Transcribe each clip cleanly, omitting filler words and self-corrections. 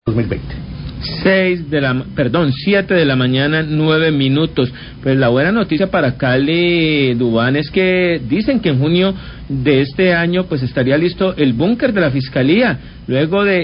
2020. 7 de la mañana, 9 minutos. Pues la buena noticia para Cali, Duván, es que dicen que en junio de este año pues estaría listo el búnker de la Fiscalía, luego de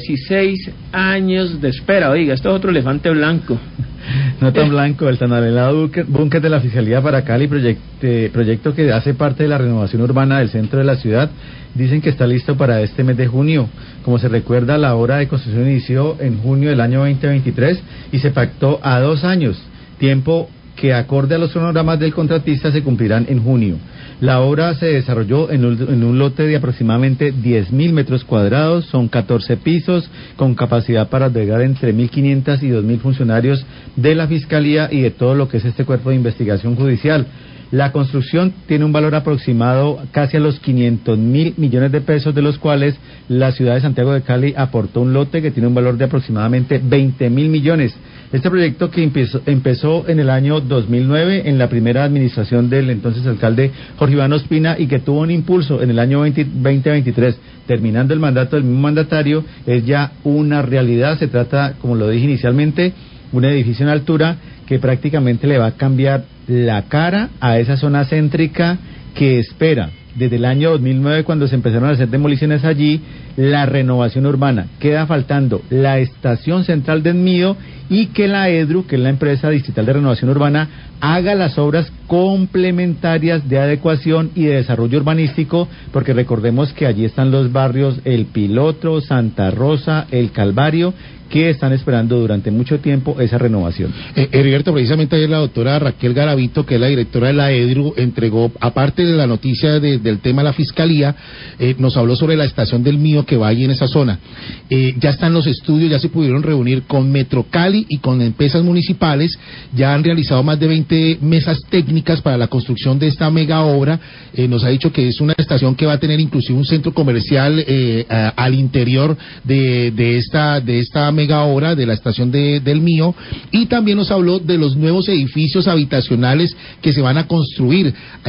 16 años de espera. Oiga, esto es otro elefante blanco. No tan blanco, el tan anhelado búnker de la Fiscalía para Cali, proyecto que hace parte de la renovación urbana del centro de la ciudad. Dicen que está listo para este mes de junio. Como se recuerda, la obra de construcción inició en junio del año 2023 y se pactó a 2 años, tiempo que acorde a los cronogramas del contratista se cumplirán en junio. La obra se desarrolló en un lote de aproximadamente 10.000 metros cuadrados, son 14 pisos, con capacidad para albergar entre 1.500 y 2.000 funcionarios de la Fiscalía y de todo lo que es este cuerpo de investigación judicial. La construcción tiene un valor aproximado casi a los 500.000 millones de pesos, de los cuales la ciudad de Santiago de Cali aportó un lote que tiene un valor de aproximadamente 20.000 millones. Este proyecto que empezó en el año 2009 en la primera administración del entonces alcalde Jorge Iván Ospina y que tuvo un impulso en el año 2023, terminando el mandato del mismo mandatario, es ya una realidad. Se trata, como lo dije inicialmente, un edificio en altura que prácticamente le va a cambiar la cara a esa zona céntrica que espera desde el año 2009, cuando se empezaron a hacer demoliciones allí, la renovación urbana. Queda faltando la estación central del Mío y que la EDRU, que es la empresa distrital de renovación urbana, haga las obras complementarias de adecuación y de desarrollo urbanístico, porque recordemos que allí están los barrios El Piloto, Santa Rosa, El Calvario, que están esperando durante mucho tiempo esa renovación. Heriberto, precisamente ayer la doctora Raquel Garavito, que es la directora de la EDRU, entregó, aparte de la noticia del tema de la Fiscalía, nos habló sobre la estación del Mío que va allí en esa zona. Ya están los estudios, ya se pudieron reunir con Metro Cali y con empresas municipales, ya han realizado más de 20 mesas técnicas para la construcción de esta mega obra. Nos ha dicho que es una estación que va a tener inclusive un centro comercial al interior de esta mega obra de la estación del Mío, y también nos habló de los nuevos edificios habitacionales que se van a construir.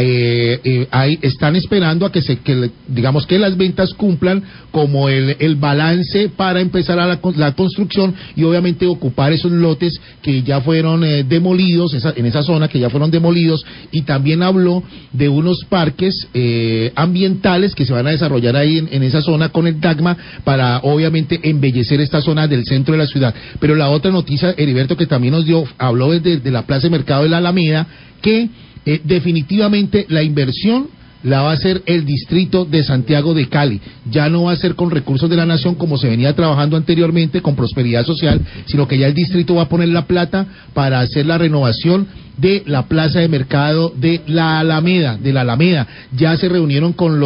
Están esperando a que digamos que las ventas cumplan como el balance para empezar a la construcción y obviamente ocupar esos lotes que ya fueron demolidos, en esa zona que ya fueron demolidos, y también habló de unos parques ambientales que se van a desarrollar ahí en esa zona con el DAGMA para obviamente embellecer esta zona del centro de la ciudad. Pero la otra noticia, Heriberto, que también habló desde la Plaza de Mercado de la Alameda, que definitivamente la inversión la va a hacer el distrito de Santiago de Cali. Ya no va a ser con recursos de la nación como se venía trabajando anteriormente con Prosperidad Social, sino que ya el distrito va a poner la plata para hacer la renovación de la plaza de mercado de la Alameda, Ya se reunieron con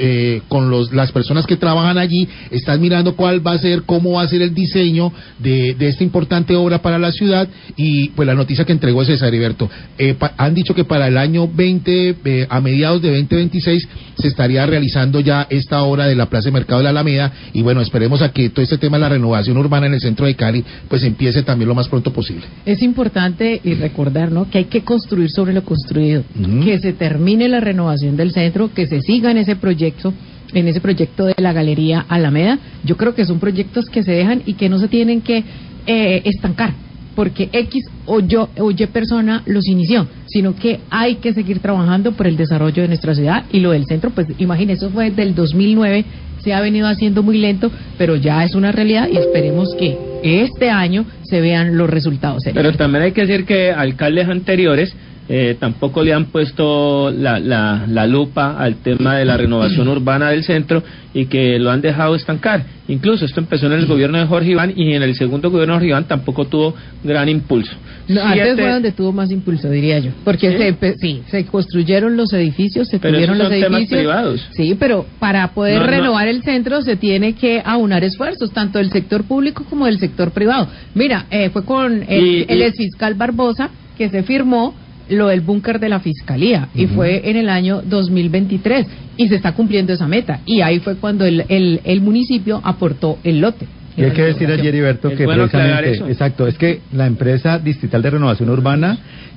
las personas que trabajan allí, están mirando cómo va a ser el diseño de esta importante obra para la ciudad, y pues la noticia que entregó es esa, Heriberto. Han dicho que para el año a mediados de 2026 se estaría realizando ya esta obra de la plaza de mercado de la Alameda, y bueno, esperemos a que todo este tema de la renovación urbana en el centro de Cali pues empiece también lo más pronto posible. Es importante y recordar, ¿no?, que hay que construir sobre lo construido, que se termine la renovación del centro, que se siga en ese proyecto de la Galería Alameda. Yo creo que son proyectos que se dejan y que no se tienen que estancar porque X o Y persona los inició, sino que hay que seguir trabajando por el desarrollo de nuestra ciudad. Y lo del centro, pues imagínense, eso fue del 2009, se ha venido haciendo muy lento, pero ya es una realidad y esperemos que este año se vean los resultados. Pero también hay que decir que alcaldes anteriores tampoco le han puesto la lupa al tema de la renovación urbana del centro y que lo han dejado estancar. Incluso esto empezó en el gobierno de Jorge Iván y en el segundo gobierno de Jorge Iván tampoco tuvo gran impulso. No, antes fue donde tuvo más impulso, diría yo, porque se construyeron los edificios, tuvieron los edificios, temas privados. Sí, pero para poder renovar el centro se tiene que aunar esfuerzos, tanto del sector público como del sector privado. Mira, fue con el exfiscal Barbosa que se firmó lo del búnker de la Fiscalía, y fue en el año 2023, y se está cumpliendo esa meta, y ahí fue cuando el municipio aportó el lote. Y hay que decir ayer, Heriberto, que precisamente, exacto, es que la empresa distrital de renovación urbana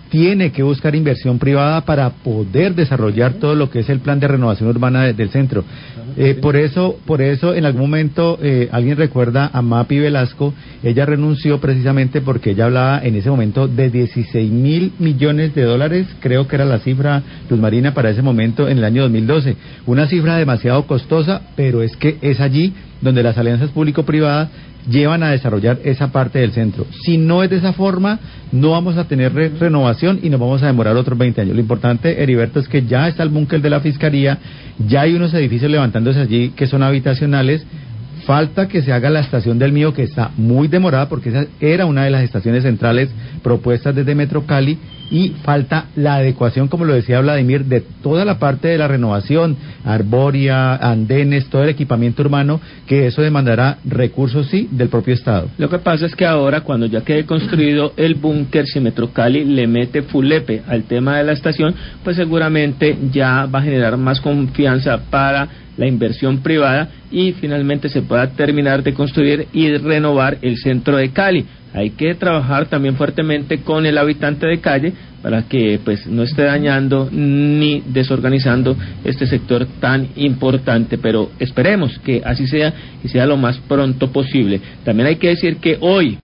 tiene que buscar inversión privada para poder desarrollar todo lo que es el plan de renovación urbana del centro. Por eso, en algún momento, alguien recuerda a Mapi Velasco, ella renunció precisamente porque ella hablaba en ese momento de 16.000 millones de dólares, creo que era la cifra, Luz Marina, para ese momento en el año 2012. Una cifra demasiado costosa, pero es que es allí donde las alianzas público-privadas llevan a desarrollar esa parte del centro. Si no es de esa forma, no vamos a tener renovación y nos vamos a demorar otros 20 años. Lo importante, Heriberto, es que ya está el búnker de la Fiscalía, ya hay unos edificios levantándose allí que son habitacionales. Falta que se haga la estación del Mío, que está muy demorada, porque esa era una de las estaciones centrales propuestas desde Metro Cali, y falta la adecuación, como lo decía Vladimir, de toda la parte de la renovación, arbórea, andenes, todo el equipamiento urbano, que eso demandará recursos, sí, del propio Estado. Lo que pasa es que ahora, cuando ya quede construido el búnker, si Metro Cali le mete fulepe al tema de la estación, pues seguramente ya va a generar más confianza para la inversión privada y finalmente se pueda terminar de construir y renovar el centro de Cali. Hay que trabajar también fuertemente con el habitante de calle para que pues no esté dañando ni desorganizando este sector tan importante, pero esperemos que así sea y sea lo más pronto posible. También hay que decir que hoy